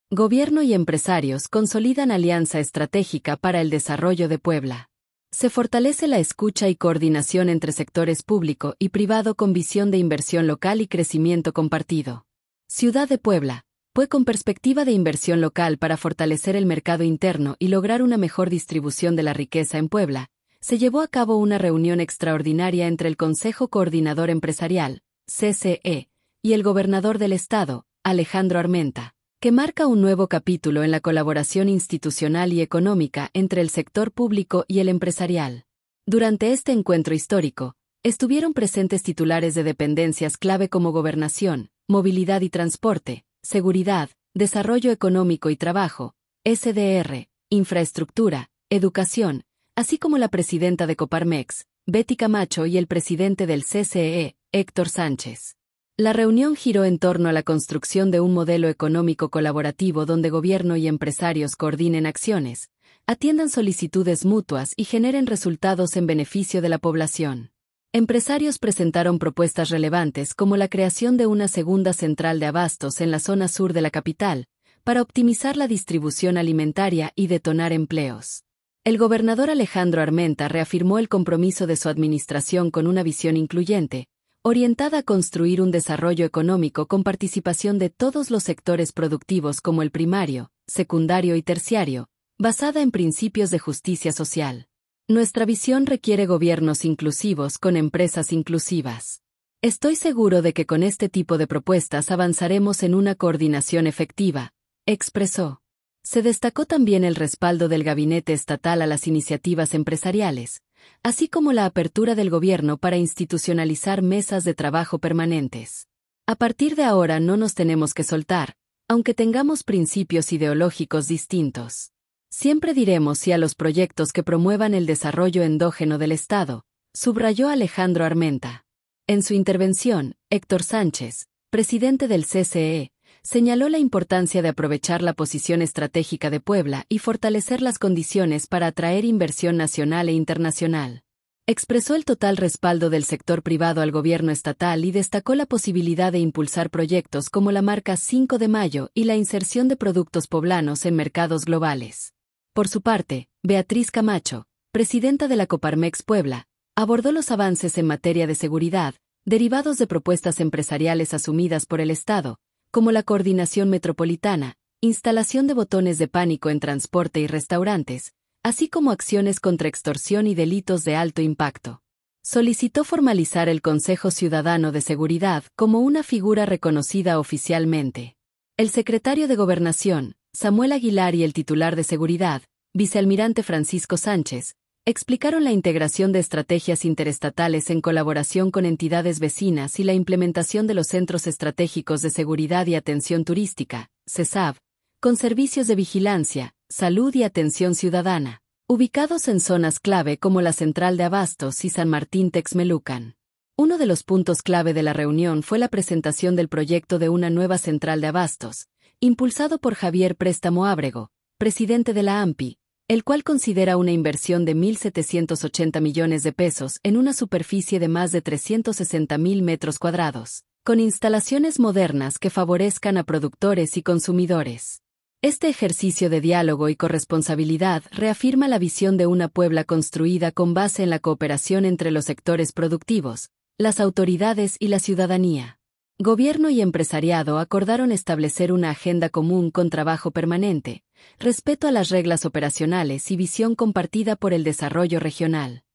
Gobierno y empresarios consolidan alianza estratégica para el desarrollo de Puebla. Se fortalece la escucha y coordinación entre sectores público y privado con visión de inversión local y crecimiento compartido. Ciudad de Puebla, con perspectiva de inversión local para fortalecer el mercado interno y lograr una mejor distribución de la riqueza en Puebla, se llevó a cabo una reunión extraordinaria entre el Consejo Coordinador Empresarial, CCE, y el gobernador del estado, Alejandro Armenta, que marca un nuevo capítulo en la colaboración institucional y económica entre el sector público y el empresarial. Durante este encuentro histórico, estuvieron presentes titulares de dependencias clave como Gobernación, Movilidad y Transporte, Seguridad, Desarrollo Económico y Trabajo, SDR, Infraestructura, Educación, así como la presidenta de Coparmex, Betty Camacho, y el presidente del CCE, Héctor Sánchez. La reunión giró en torno a la construcción de un modelo económico colaborativo donde gobierno y empresarios coordinen acciones, atiendan solicitudes mutuas y generen resultados en beneficio de la población. Empresarios presentaron propuestas relevantes como la creación de una segunda central de abastos en la zona sur de la capital, para optimizar la distribución alimentaria y detonar empleos. El gobernador Alejandro Armenta reafirmó el compromiso de su administración con una visión incluyente, orientada a construir un desarrollo económico con participación de todos los sectores productivos como el primario, secundario y terciario, basada en principios de justicia social. Nuestra visión requiere gobiernos inclusivos con empresas inclusivas. Estoy seguro de que con este tipo de propuestas avanzaremos en una coordinación efectiva, expresó. Se destacó también el respaldo del gabinete estatal a las iniciativas empresariales, así como la apertura del gobierno para institucionalizar mesas de trabajo permanentes. A partir de ahora no nos tenemos que soltar, aunque tengamos principios ideológicos distintos. Siempre diremos sí a los proyectos que promuevan el desarrollo endógeno del Estado, subrayó Alejandro Armenta. En su intervención, Héctor Sánchez, presidente del CCE, señaló la importancia de aprovechar la posición estratégica de Puebla y fortalecer las condiciones para atraer inversión nacional e internacional. Expresó el total respaldo del sector privado al gobierno estatal y destacó la posibilidad de impulsar proyectos como la marca 5 de Mayo y la inserción de productos poblanos en mercados globales. Por su parte, Beatriz Camacho, presidenta de la Coparmex Puebla, abordó los avances en materia de seguridad, derivados de propuestas empresariales asumidas por el Estado, como la coordinación metropolitana, instalación de botones de pánico en transporte y restaurantes, así como acciones contra extorsión y delitos de alto impacto. Solicitó formalizar el Consejo Ciudadano de Seguridad como una figura reconocida oficialmente. El secretario de Gobernación, Samuel Aguilar, y el titular de Seguridad, vicealmirante Francisco Sánchez, explicaron la integración de estrategias interestatales en colaboración con entidades vecinas y la implementación de los Centros Estratégicos de Seguridad y Atención Turística, CESAV, con servicios de vigilancia, salud y atención ciudadana, ubicados en zonas clave como la Central de Abastos y San Martín Texmelucan. Uno de los puntos clave de la reunión fue la presentación del proyecto de una nueva central de abastos, impulsado por Javier Préstamo Ábrego, presidente de la AMPI, el cual considera una inversión de 1.780 millones de pesos en una superficie de más de 360.000 metros cuadrados, con instalaciones modernas que favorezcan a productores y consumidores. Este ejercicio de diálogo y corresponsabilidad reafirma la visión de una Puebla construida con base en la cooperación entre los sectores productivos, las autoridades y la ciudadanía. Gobierno y empresariado acordaron establecer una agenda común con trabajo permanente, respeto a las reglas operacionales y visión compartida por el desarrollo regional.